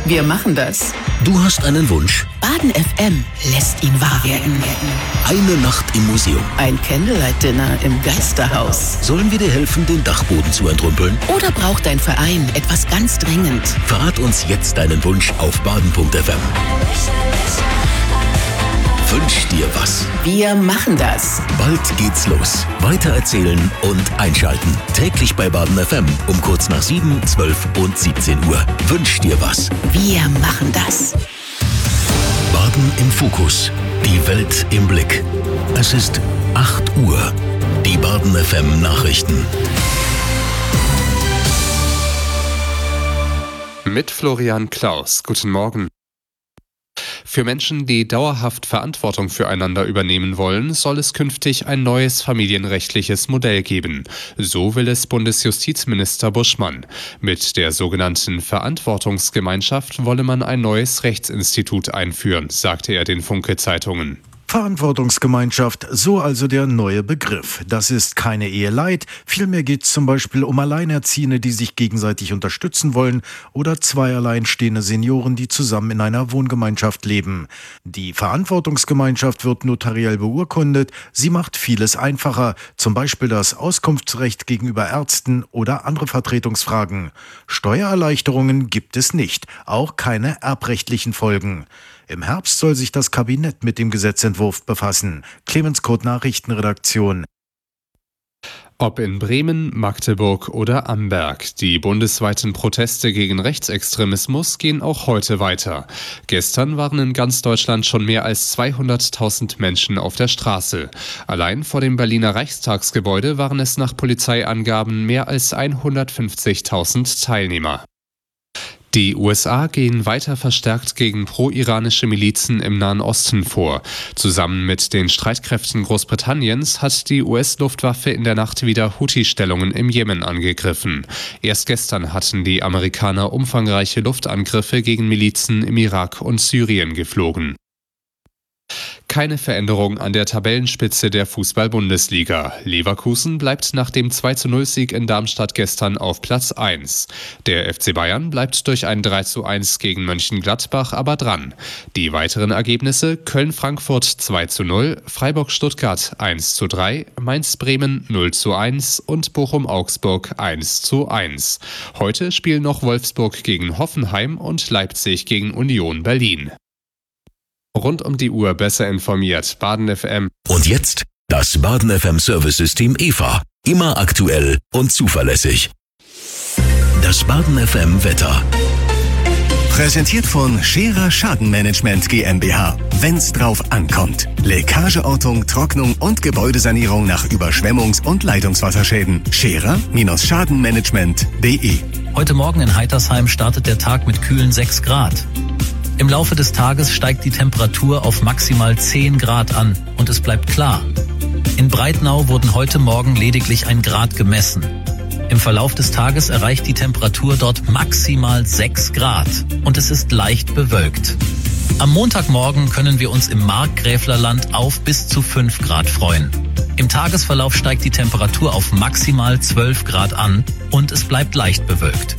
Wir machen das. Du hast einen Wunsch? Baden FM lässt ihn wahr werden. Eine Nacht im Museum. Ein Candlelight-Dinner im Geisterhaus. Sollen wir dir helfen, den Dachboden zu entrümpeln? Oder braucht dein Verein etwas ganz dringend? Verrat uns jetzt deinen Wunsch auf baden.fm. Wünsch dir was. Wir machen das. Bald geht's los. Weitererzählen und einschalten. Täglich bei Baden FM um kurz nach 7, 12 und 17 Uhr. Wünsch dir was. Wir machen das. Baden im Fokus. Die Welt im Blick. Es ist 8 Uhr. Die Baden FM Nachrichten. Mit Florian Klaus. Guten Morgen. Für Menschen, die dauerhaft Verantwortung füreinander übernehmen wollen, soll es künftig ein neues familienrechtliches Modell geben. So will es Bundesjustizminister Buschmann. Mit der sogenannten Verantwortungsgemeinschaft wolle man ein neues Rechtsinstitut einführen, sagte er den Funke-Zeitungen. Verantwortungsgemeinschaft, so also der neue Begriff. Das ist keine Eheleit, vielmehr geht es zum Beispiel um Alleinerziehende, die sich gegenseitig unterstützen wollen oder zwei alleinstehende Senioren, die zusammen in einer Wohngemeinschaft leben. Die Verantwortungsgemeinschaft wird notariell beurkundet, sie macht vieles einfacher, zum Beispiel das Auskunftsrecht gegenüber Ärzten oder andere Vertretungsfragen. Steuererleichterungen gibt es nicht, auch keine erbrechtlichen Folgen. Im Herbst soll sich das Kabinett mit dem Gesetzentwurf befassen. Clemens Kurt, Nachrichtenredaktion. Ob in Bremen, Magdeburg oder Amberg, die bundesweiten Proteste gegen Rechtsextremismus gehen auch heute weiter. Gestern waren in ganz Deutschland schon mehr als 200.000 Menschen auf der Straße. Allein vor dem Berliner Reichstagsgebäude waren es nach Polizeiangaben mehr als 150.000 Teilnehmer. Die USA gehen weiter verstärkt gegen pro-iranische Milizen im Nahen Osten vor. Zusammen mit den Streitkräften Großbritanniens hat die US-Luftwaffe in der Nacht wieder Houthi-Stellungen im Jemen angegriffen. Erst gestern hatten die Amerikaner umfangreiche Luftangriffe gegen Milizen im Irak und Syrien geflogen. Keine Veränderung an der Tabellenspitze der Fußball-Bundesliga. Leverkusen bleibt nach dem 2:0-Sieg in Darmstadt gestern auf Platz 1. Der FC Bayern bleibt durch ein 3:1 gegen Mönchengladbach aber dran. Die weiteren Ergebnisse: Köln-Frankfurt 2:0, Freiburg-Stuttgart 1:3, Mainz-Bremen 0:1 und Bochum-Augsburg 1:1. Heute spielen noch Wolfsburg gegen Hoffenheim und Leipzig gegen Union Berlin. Rund um die Uhr besser informiert. Baden FM. Und jetzt das Baden FM Service-System EVA. Immer aktuell und zuverlässig. Das Baden FM Wetter. Präsentiert von Scherer Schadenmanagement GmbH. Wenn's drauf ankommt. Leckageortung, Trocknung und Gebäudesanierung nach Überschwemmungs- und Leitungswasserschäden. Scherer-Schadenmanagement.de. Heute Morgen in Heitersheim startet der Tag mit kühlen 6 Grad. Im Laufe des Tages steigt die Temperatur auf maximal 10 Grad an und es bleibt klar. In Breitnau wurden heute Morgen lediglich 1 Grad gemessen. Im Verlauf des Tages erreicht die Temperatur dort maximal 6 Grad und es ist leicht bewölkt. Am Montagmorgen können wir uns im Markgräflerland auf bis zu 5 Grad freuen. Im Tagesverlauf steigt die Temperatur auf maximal 12 Grad an und es bleibt leicht bewölkt.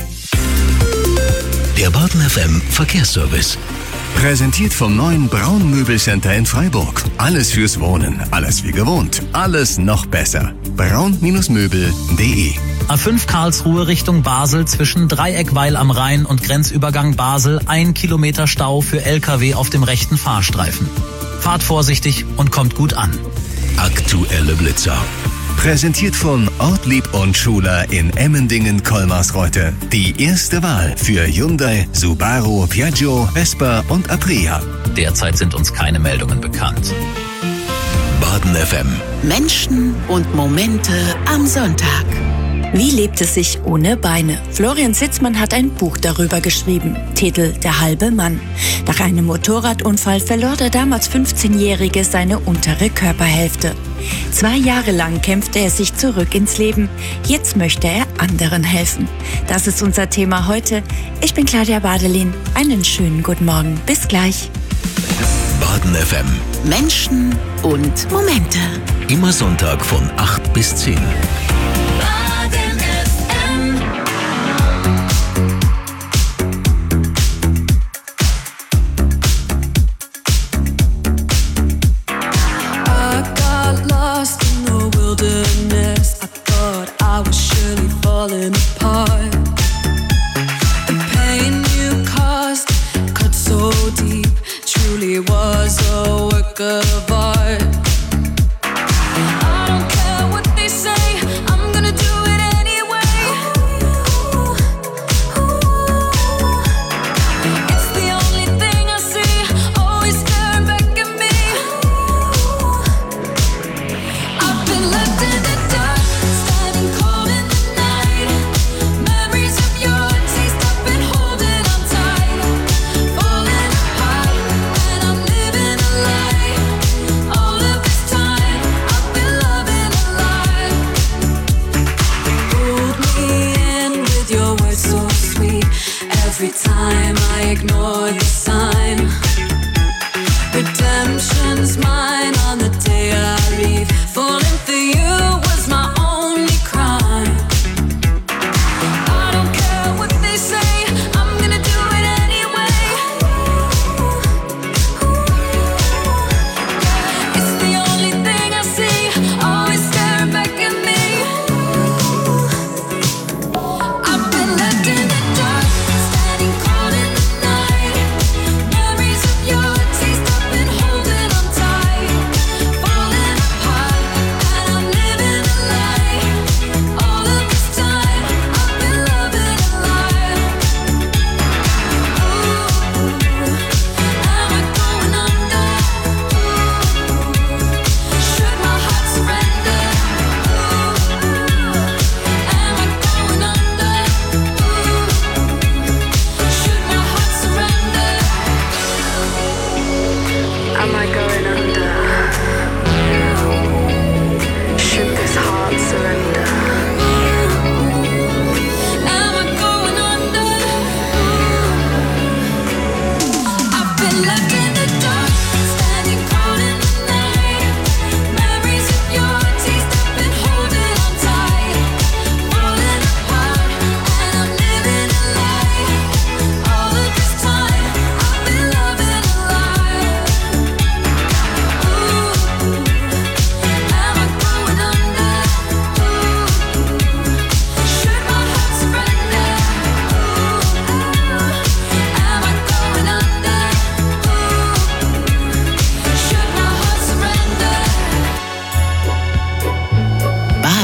Der Baden FM Verkehrsservice. Präsentiert vom neuen Braun Möbelcenter in Freiburg. Alles fürs Wohnen, alles wie gewohnt, alles noch besser. braun-möbel.de. A5 Karlsruhe Richtung Basel zwischen Dreieckweil am Rhein und Grenzübergang Basel 1 Kilometer Stau für LKW auf dem rechten Fahrstreifen. Fahrt vorsichtig und kommt gut an. Aktuelle Blitzer. Präsentiert von Ortlieb und Schuler in Emmendingen-Kolmarsreuth. Die erste Wahl für Hyundai, Subaru, Piaggio, Vespa und Aprilia. Derzeit sind uns keine Meldungen bekannt. Baden FM. Menschen und Momente am Sonntag. Wie lebt es sich ohne Beine? Florian Sitzmann hat ein Buch darüber geschrieben. Titel Der halbe Mann. Nach einem Motorradunfall verlor der damals 15-Jährige seine untere Körperhälfte. 2 Jahre lang kämpfte er sich zurück ins Leben. Jetzt möchte er anderen helfen. Das ist unser Thema heute. Ich bin Claudia Badelin. Einen schönen guten Morgen. Bis gleich. Baden FM. Menschen und Momente. Immer Sonntag von 8 bis 10.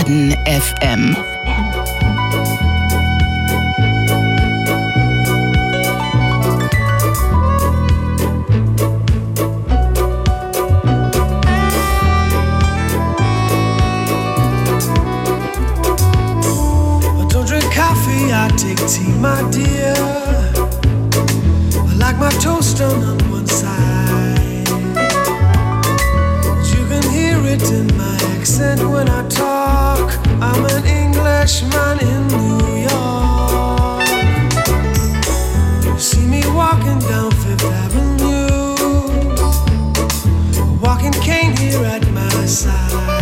Baden FM. I take tea, my dear. I like my toast done on one side. You can hear it in my accent when I talk. I'm an Englishman in New York. You see me walking down Fifth Avenue, a walking cane here at my side.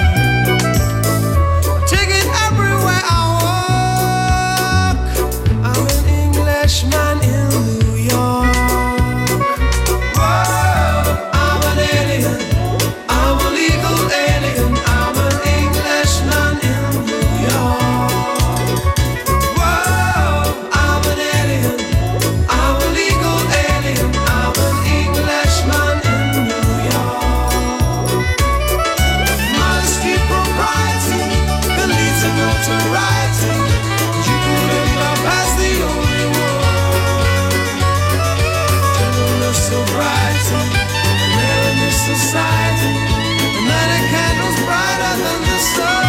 Take it everywhere I man in New York. Whoa, I'm an alien. I'm a legal alien. I'm an Englishman in New York. Whoa, I'm an alien. I'm a legal alien. I'm an Englishman in New York. Modesty, propriety can lead to notoriety. You can live up as the only one. Sobriety, and in this society, and light a candles brighter than the sun.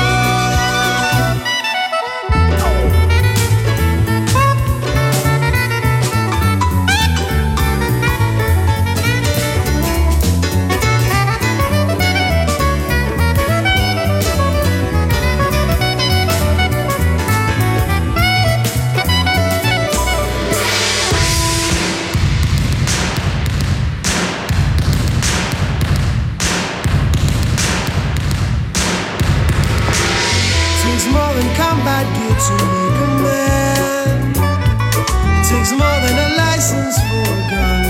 Combat gear to make a man. It takes more than a license for a gun.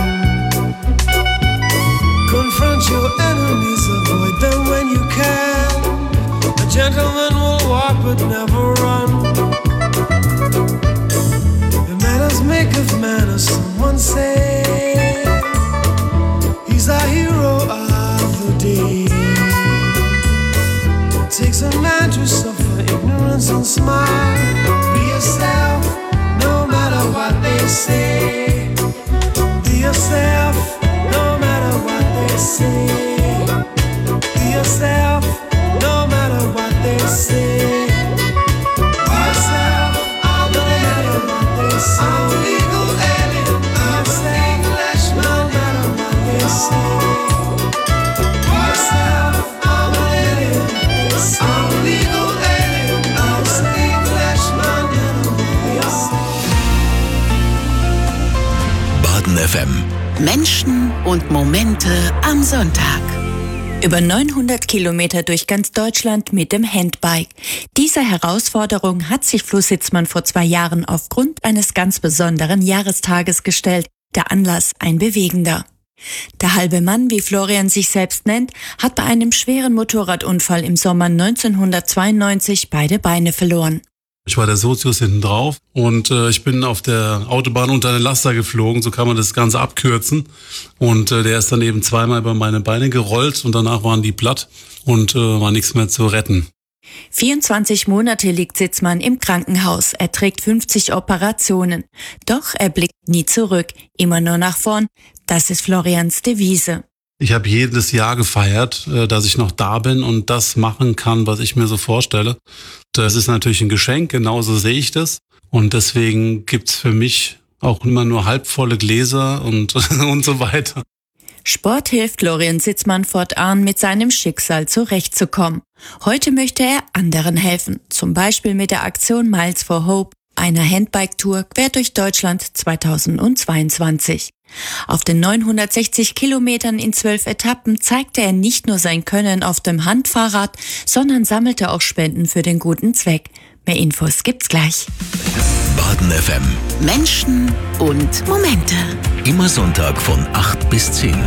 Confront your enemies, avoid them when you can. A gentleman will walk but never run. Your manners maketh manners, someone say. He's a hero of the day. It takes a man to suffer ignorance and smile. Be yourself, no matter what they say. Be yourself, no matter what they say. Be yourself, no matter what they say. Be yourself, I'm an alien. I'm a legal alien. I'm an Englishman, no matter what they say. Be yourself, I'm an alien. I'm a legal alien. Baden FM. Menschen und Momente am Sonntag. Über 900 Kilometer durch ganz Deutschland mit dem Handbike. Dieser Herausforderung hat sich Flo Sitzmann vor 2 Jahren aufgrund eines ganz besonderen Jahrestages gestellt. Der Anlass ein bewegender. Der halbe Mann, wie Florian sich selbst nennt, hat bei einem schweren Motorradunfall im Sommer 1992 beide Beine verloren. Ich war der Sozius hinten drauf und ich bin auf der Autobahn unter einen Laster geflogen, so kann man das Ganze abkürzen. Und der ist dann eben zweimal über meine Beine gerollt und danach waren die platt und war nichts mehr zu retten. 24 Monate liegt Sitzmann im Krankenhaus. Er trägt 50 Operationen. Doch er blickt nie zurück, immer nur nach vorn. Das ist Florians Devise. Ich habe jedes Jahr gefeiert, dass ich noch da bin und das machen kann, was ich mir so vorstelle. Das ist natürlich ein Geschenk, genauso sehe ich das. Und deswegen gibt's für mich auch immer nur halbvolle Gläser und so weiter. Sport hilft Florian Sitzmann fortan, mit seinem Schicksal zurechtzukommen. Heute möchte er anderen helfen, zum Beispiel mit der Aktion Miles for Hope, einer Handbike-Tour quer durch Deutschland 2022. Auf den 960 Kilometern in 12 Etappen zeigte er nicht nur sein Können auf dem Handfahrrad, sondern sammelte auch Spenden für den guten Zweck. Mehr Infos gibt's gleich. Baden FM. Menschen und Momente. Immer Sonntag von 8 bis 10.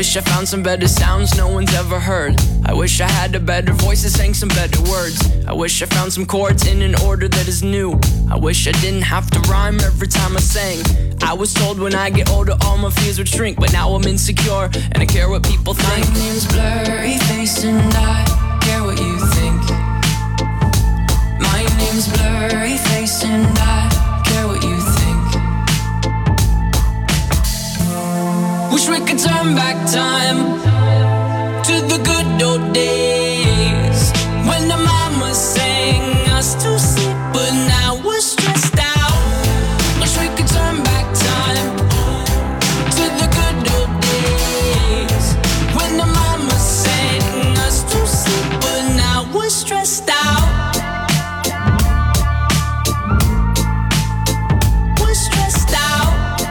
wish I found some better sounds no one's ever heard. I wish I had a better voice that sang some better words. I wish I found some chords in an order that is new. I wish I didn't have to rhyme every time I sang. I was told when I get older all my fears would shrink, but now I'm insecure and I care what people think. My name's Blurryface and I care what you think. My name's Blurryface and I care what you think. Wish we could turn back time to the good old days when the mama sang us to sleep, but now we're stressed out. Wish we could turn back time to the good old days when the mama sang us to sleep, but now we're stressed out. We're stressed out.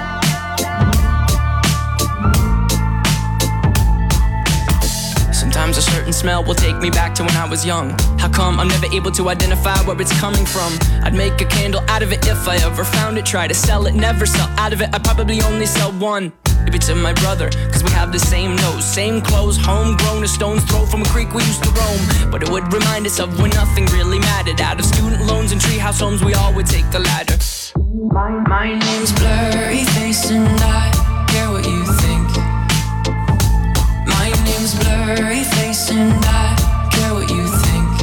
Sometimes a certain smell will take me back to when I was young. How come I'm never able to identify where it's coming from? I'd make a candle out of it if I ever found it. Try to sell it, never sell out of it. I'd probably only sell one. Maybe to my brother, cause we have the same nose, same clothes, homegrown, a stone's throw from a creek we used to roam. But it would remind us of when nothing really mattered. Out of student loans and treehouse homes, we all would take the ladder. My name's Blurryface and I care what you think. My name's Blurryface and I care what you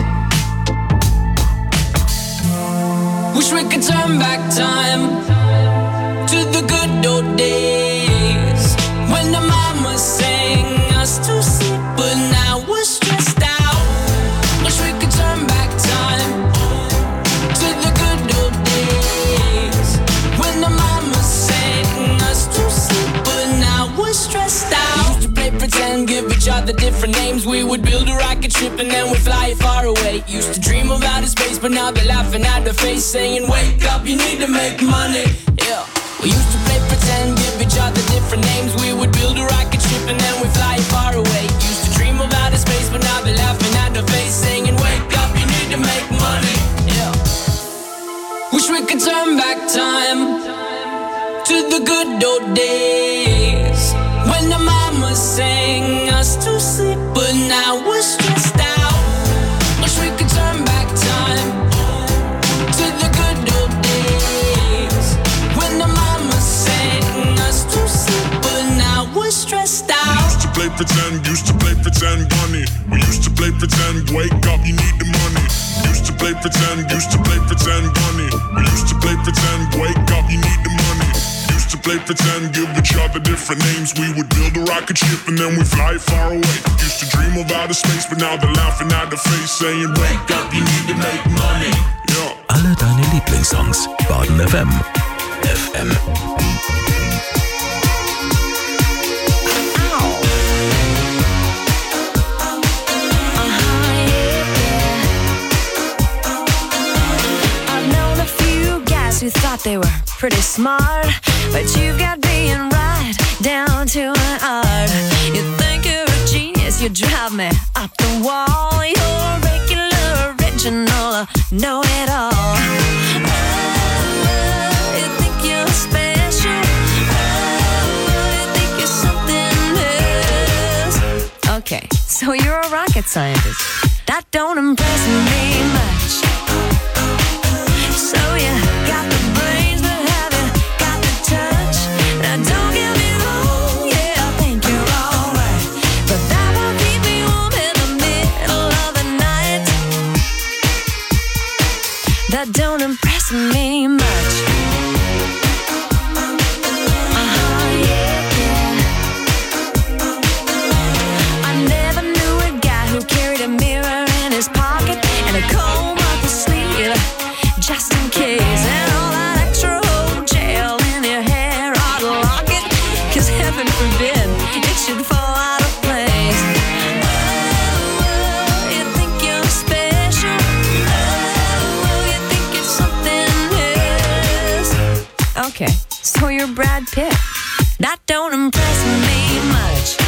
think. Wish we could turn back time to the good old days when the mama sang us to sleep, but now we're stressed out. Wish we could turn back time to the good old days when the mama sang us to sleep, but now we're stressed out. Used to play pretend, give each other different names. We would build a rocket ship and then we'd fly it far away. Used to dream of outer space, but now they're laughing at the face, saying, wake up, you need to make money. Yeah. We used to play pretend, give each other different names. We would build a rocket ship and then we'd fly it far away. Used to dream of outer space, but now they're laughing at the face, saying, wake up, you need to make money. Yeah. Wish we could turn back time to the good old days when the mama sang us to sleep, but now we're stressed out. Wish we could turn back time to the good old days when the mama sang us to sleep, but now we're stressed out. Used to play pretend, bunny. We used to play pretend, wake up, you need the money. Used to play pretend, bunny. We used to play pretend, wake up, you need the money. Used to play pretend, give each other different names. We would build a rocket ship and then we fly it far away. Used to dream of outer space, but now they're laughing at the face, saying, wake up, you need to make money. Yeah. Alle deine Lieblingssongs. Baden FM. Who thought they were pretty smart, but you've got being right down to an art. You think you're a genius, you drive me up the wall. You're regular, original, know-it-all. Oh, you think you're special. Oh, you think you're something else. Okay, so you're a rocket scientist. That don't impress me much. So you got the brains, but have you got the touch? Now don't get me wrong, yeah, I think you're alright, but that won't keep me warm in the middle of the night. That don't impress me much. I never knew a guy who carried a mirror in his pocket and a comb up his sleeve, just in case, and all that extra old gel in your hair ought to lock it, cause heaven forbid it should fall out of place. Oh, you think you're special. Oh, you think you're something else. Okay, so you're Brad Pitt. That don't impress me much.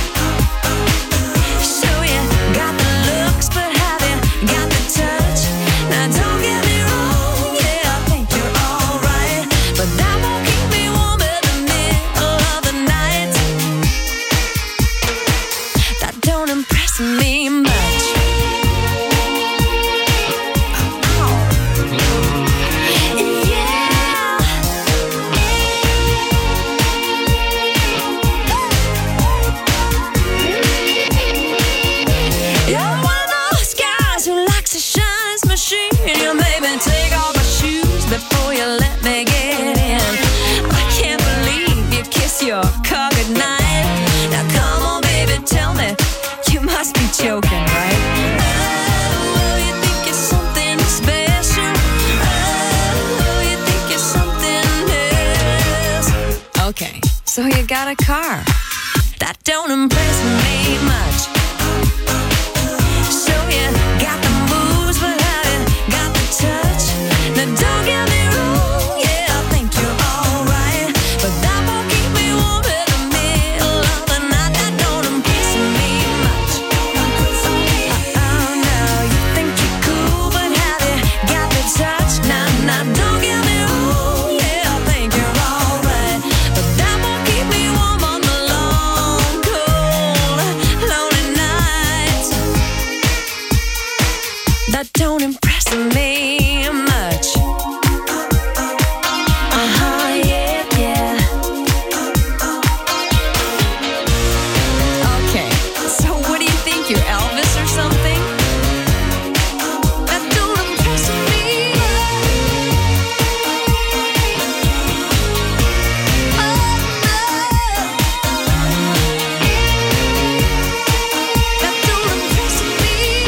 So you got the looks, but have you got the touch? Now don't get me wrong, yeah, I think you're alright, but that won't keep me warm in the middle of the night. baby, take off my shoes before you let me get in. I can't believe you kissed your car goodnight. Now come on, baby, tell me, you must be joking, right? Oh, you think you're something special? Oh, you think you're something else? Okay, so you got a car. That don't impress me much. So you got the moves, but have you got the touch? Now don't get me wrong, yeah, I think you're alright, but that won't keep me warm in the middle of the night. That don't impress me much. Oh no, you think you're cool, but have you got the touch? Nah, don't get me wrong, yeah, I think you're alright, but that won't keep me warm on the long, cold, lonely nights. That don't impress me much. Yeah. Okay, so what do you think, you're Elvis or something? That don't impress me. That don't impress me.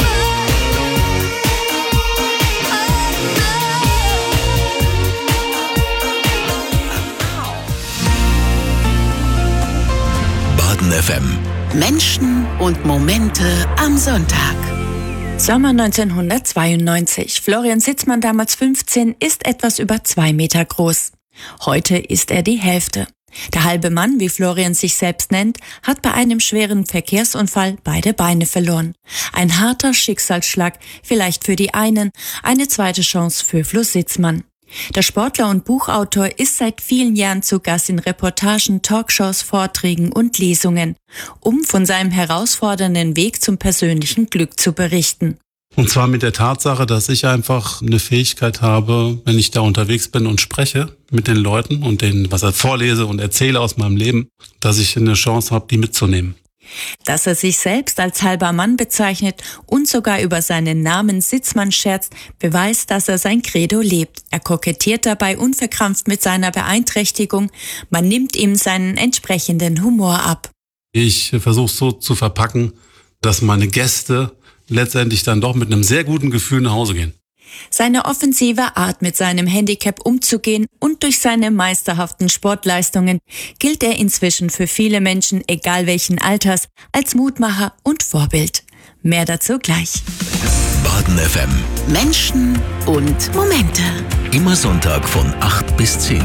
Baden FM. Menschen und Momente am Sonntag. Sommer 1992. Florian Sitzmann, damals 15, ist etwas über 2 Meter groß. Heute ist er die Hälfte. Der halbe Mann, wie Florian sich selbst nennt, hat bei einem schweren Verkehrsunfall beide Beine verloren. Ein harter Schicksalsschlag, vielleicht für die einen, eine zweite Chance für Flo Sitzmann. Der Sportler und Buchautor ist seit vielen Jahren zu Gast in Reportagen, Talkshows, Vorträgen und Lesungen, um von seinem herausfordernden Weg zum persönlichen Glück zu berichten. Und zwar mit der Tatsache, dass ich einfach eine Fähigkeit habe, wenn ich da unterwegs bin und spreche mit den Leuten und denen was ich vorlese und erzähle aus meinem Leben, dass ich eine Chance habe, die mitzunehmen. Dass er sich selbst als halber Mann bezeichnet und sogar über seinen Namen Sitzmann scherzt, beweist, dass er sein Credo lebt. Er kokettiert dabei unverkrampft mit seiner Beeinträchtigung. Man nimmt ihm seinen entsprechenden Humor ab. Ich versuche es so zu verpacken, dass meine Gäste letztendlich dann doch mit einem sehr guten Gefühl nach Hause gehen. Seine offensive Art, mit seinem Handicap umzugehen und durch seine meisterhaften Sportleistungen gilt er inzwischen für viele Menschen, egal welchen Alters, als Mutmacher und Vorbild. Mehr dazu gleich. Baden FM. Menschen und Momente. Immer Sonntag von 8 bis 10.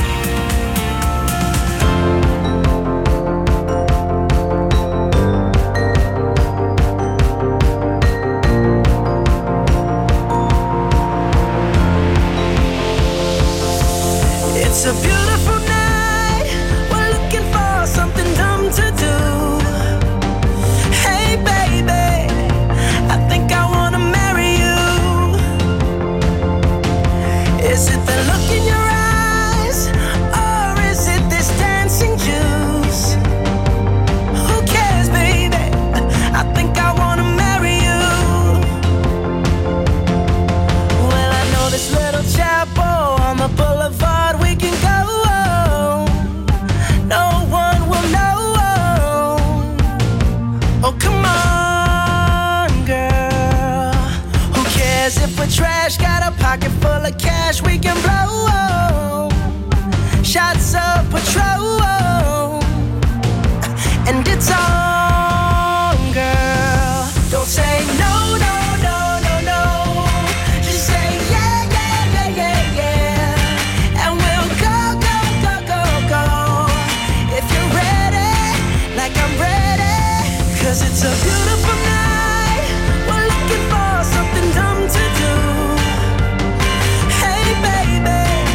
It's a beautiful night. We're looking for something dumb to do. Hey, baby, I think I wanna marry you. Is it the look in your eyes, or is it this dancing juice? Who cares, baby? I think I wanna marry you. Well, I know this little chapel on the boulevard. We can go, no one will know. Oh, come on, girl. Who cares if we're trash? Got a pocket full of cash we can blow. Shots of Patrol, and it's on, girl. Don't say no, no, no, no, no. Just say yeah, yeah, yeah, yeah, yeah. And we'll go, go, go, go, go. If you're ready, like I'm ready. 'Cause it's a beautiful night. We're looking for something dumb to do. Hey, baby,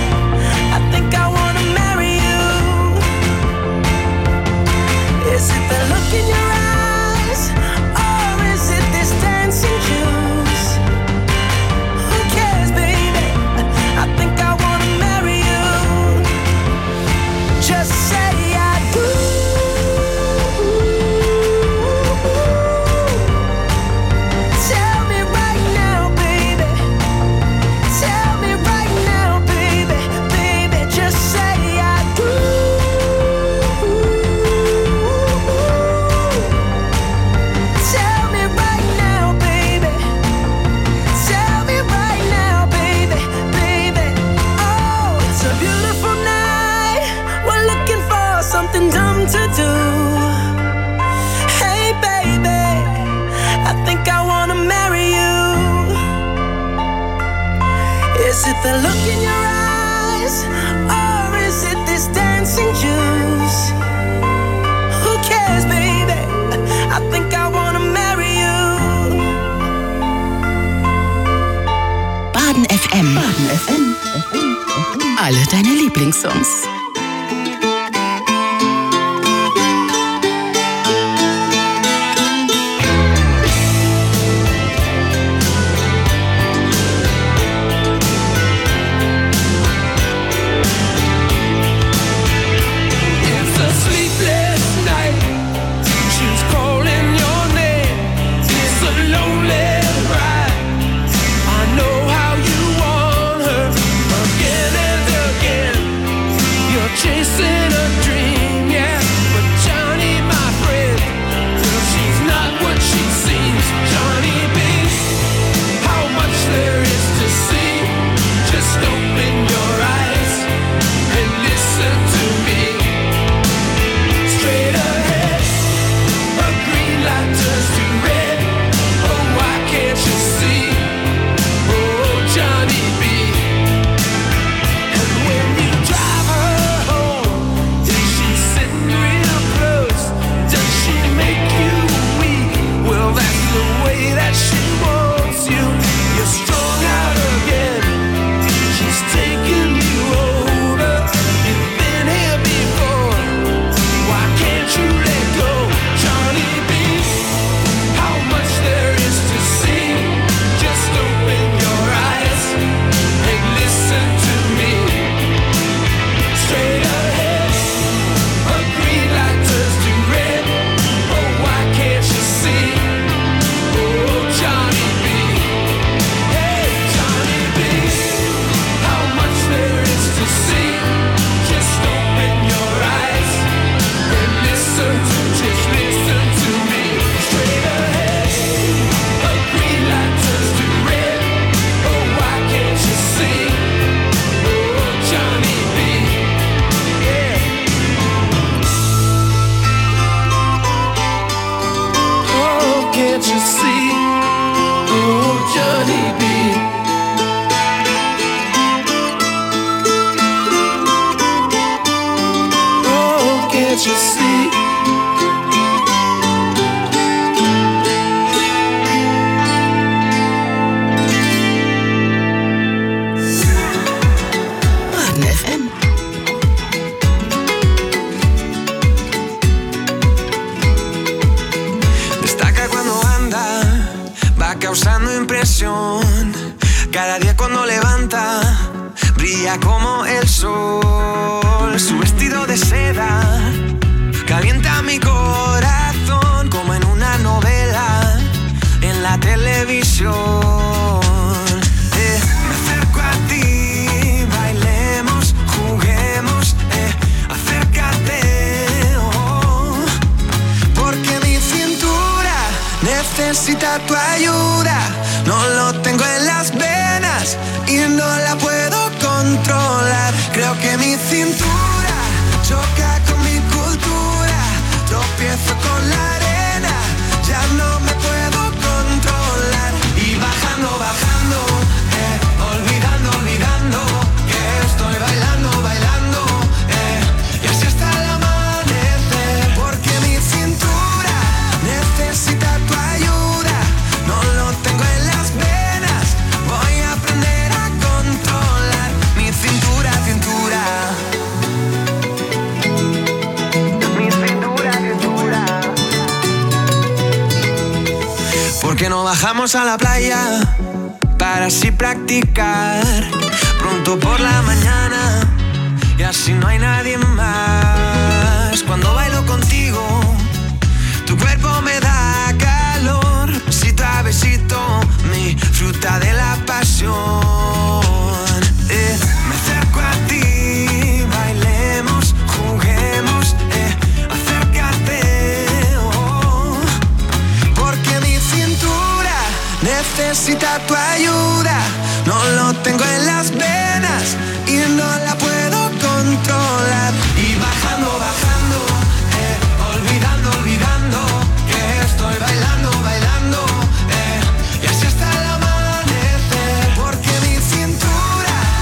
the look in your eyes, or is it this dancing juice? Who cares, baby? I think I wanna marry you. Baden FM. Baden FM. Alle deine Lieblingssongs. Chasing a dream, yeah. But Johnny, my friend, well, she's not what she seems. Johnny B, how much there is to see. Just open your eyes and listen to me. Straight ahead, a green light turns to red. Oh, why can't you see? Oh, Johnny B. And when you drive her, that she wants you. You're strung out again. She's taking you over. You've been here before. Why can't you let go? Johnny B, how much there is to see. Just open your eyes and listen to me. Straight ahead, a green light turns to red. Oh, why can't you see? Johnny B, hey Johnny B, how much there is to see. Just open your eyes and listen to me. Straight ahead, a green light turns to red. Oh, why can't you see? Oh, Johnny B, yeah. Oh, can't you see? Oh, Johnny B. Oh, can't you see? Baden FM. Destaca cuando anda, va causando impresión. Cada día cuando levanta, brilla como el sol. Su vestido de seda calienta mi corazón como en una novela en la televisión. Me acerco a ti, bailemos, juguemos, acércate, oh, porque mi cintura necesita tu ayuda. No lo tengo en las venas y no la puedo controlar. Creo que mi cintura choca con mi cultura. Tropiezo con la arena, ya no me puedo controlar. Y bajando, bajando, olvidando, olvidando que estoy bailando, bailando, y así hasta el amanecer. Porque mi cintura necesita tu ayuda. No lo tengo en las venas, voy a aprender a controlar mi cintura, cintura. Mi cintura, cintura. Porque no bajamos a la playa para así practicar pronto por la mañana y así no hay nadie más. Cuando bailo contigo, tu cuerpo me da calor. Besito a besito, mi fruta de la pasión. Me acerco a ti, bailemos, juguemos, acércate, oh, porque mi cintura necesita tu ayuda. No lo tengo en las venas y no la puedo controlar. Y bajando, bajando, olvidando, olvidando que estoy bailando, bailando, y así hasta el amanecer. Porque mi cintura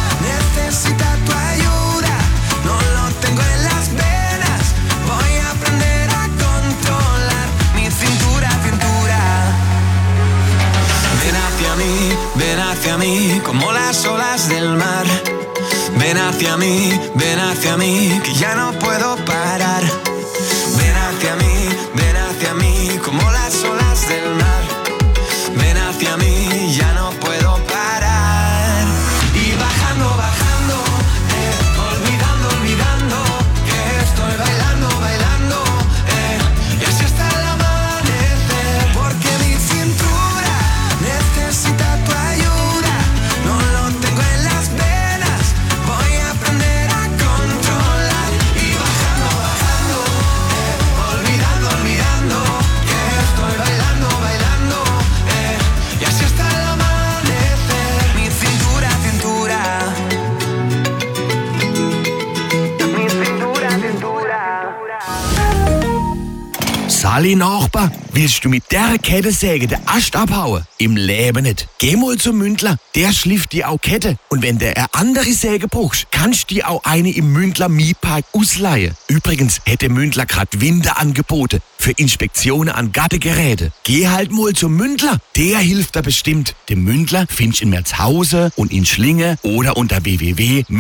olas del mar. Ven hacia mí, que ya no puedo parar. Ven hacia mí, como las olas del mar. Ven hacia mí, ya no puedo parar. Y bajando, bajando, olvidando, olvidando, que estoy bailando, bailando, y así hasta el amanecer. Porque mi cintura necesita tu ayuda, no lo tengo en las venas, voy a aprender a controlar. Y bajando, bajando, olvidando, olvidando, que estoy bailando, bailando, y así hasta el amanecer. Mi cintura, cintura, mi cintura, cintura. Sali Nachbar, willst du mit der Kettensäge den Ast abhauen? Im Leben nicht. Geh mal zum Mündler, der schlift die auch Kette. Und wenn der eine andere Säge brauchst, kannst du dir auch eine im Mündler Mietpark ausleihen. Übrigens hätte Mündler grad Winterangebote für Inspektionen an Gartengeräte. Geh halt mal zum Mündler, der hilft da bestimmt. Den Mündler findest du in Merzhausen und in Schlinge oder unter www.